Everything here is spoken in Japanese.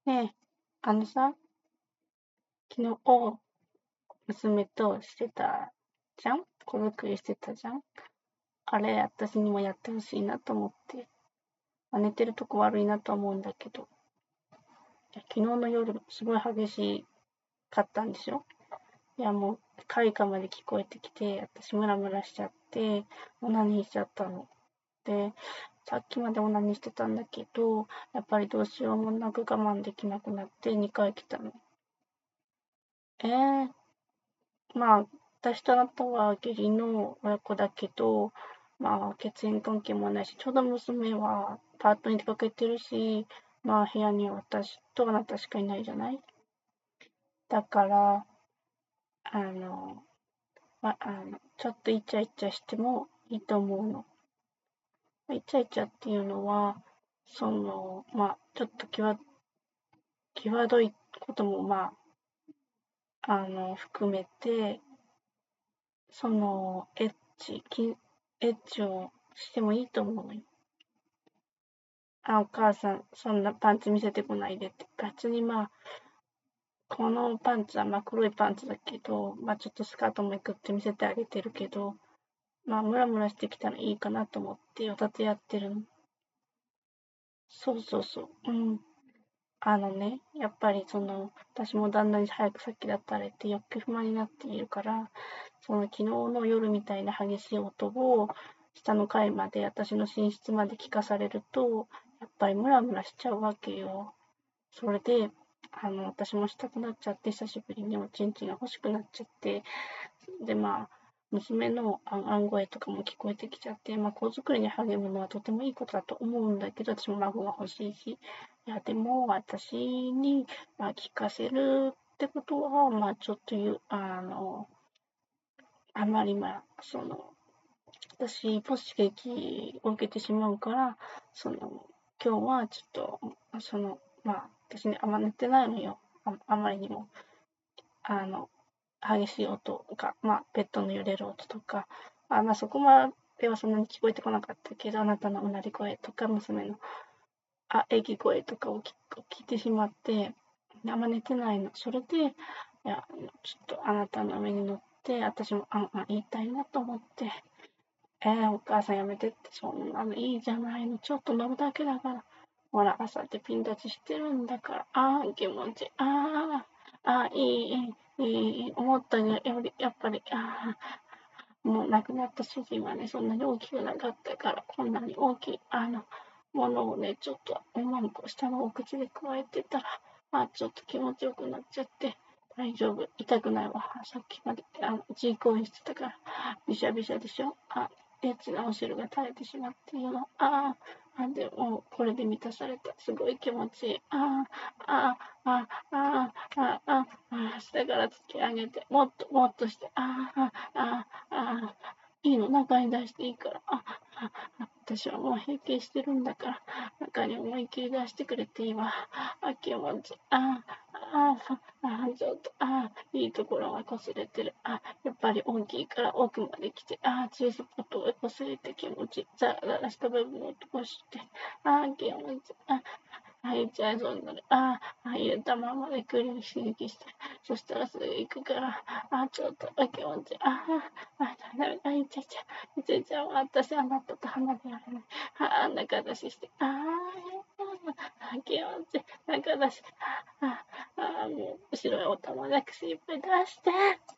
ねえ、あのさ、昨日、娘としてたじゃん子作りしてたじゃん。あれ、私にもやってほしいなと思って。寝てるとこ悪いなと思うんだけど。昨日の夜、すごい激しかったんでしょ。いや、もう、開花まで聞こえてきて、私ムラムラしちゃって、オナニーしちゃったの。で、さっきまでオナニーしてたんだけど、やっぱりどうしようもなく我慢できなくなって2回来たの。えー、まあ、私とあなたは義理の親子だけど、まあ、血縁関係もないし、ちょうど娘はパートに出かけてるし、まあ、部屋には私とあなたしかいないじゃない。だから、あの、ちょっとイチャイチャしてもいいと思うの。イチャイチャっていうのは、まあ、ちょっと際どいことも、まあ、含めて、エッエッチをしてもいいと思うのよ。お母さん、そんなパンツ見せてこないでって。別にまあ、このパンツはまあ黒いパンツだけど、まあちょっとスカートもめくって見せてあげてるけど、まあムラムラしてきたらいいかなと思っておたてやってるの。そうそうそう。うん。やっぱり私も旦那に早く先立たれて欲求不満になっているから、昨日の夜みたいな激しい音を下の階まで、私の寝室まで聞かされると、やっぱりムラムラしちゃうわけよ。それで、私もしたくなっちゃって、久しぶりにおちんちんが欲しくなっちゃって、で、まあ、娘のあん声とかも聞こえてきちゃって、まあ、子作りに励むのはとてもいいことだと思うんだけど、私も孫が欲しいし、いや、でも、私に、まあ、聞かせるってことは、まあ、ちょっとあまり、まあ、私、ポス刺激を受けてしまうから、今日はちょっと、まあ、私ね、あんま寝てないのよ。あまりにも。あの、激しい音が、まあ、ベッドの揺れる音とか、まあ、そこまではそんなに聞こえてこなかったけど、あなたのうなり声とか、娘の、えぎ声とかを聞いてしまって、あんま寝てないの。それで、いや、ちょっとあなたの上に乗って、私も言いたいなと思って、お母さんやめてって、そんなのいいじゃないの。ちょっと乗るだけだから。ほら、朝ってピン立ちしてるんだから。気持ちいい。いい、思ったより、やっぱり、もう亡くなった主人はね、そんなに大きくなかったから、こんなに大きい、ものをね、ちょっと、女の子下のお口で加えてたら、ちょっと気持ちよくなっちゃって、大丈夫、痛くないわ。さっきまで、G 行為してたから、びしゃびしゃでしょ。エッチなお汁が垂れてしまっているの。でも、これで満たされた。すごい気持ちいい。ああ、ああ、下から突き上げて、もっともっとして、いいの、中に出していいから。私はもう閉経してるんだから、中に思いっきり出してくれていいわ。気持ちいい。ちょっと、いいところが擦れてる。やっぱり大きいから奥まで来て、G スポットが擦れて気持ちいい。ザラザラした部分を通して、気持ちいい。入っちゃいそうになる。入れたままでクリー刺激して、そしたらすぐ行くから、ちょっと気持ちいい。ダメだ、いっちゃいちゃう。私、あなたと離れられない。中出しして、気持ちいい。中出し、もう、後ろへお玉だけいっぱい出して。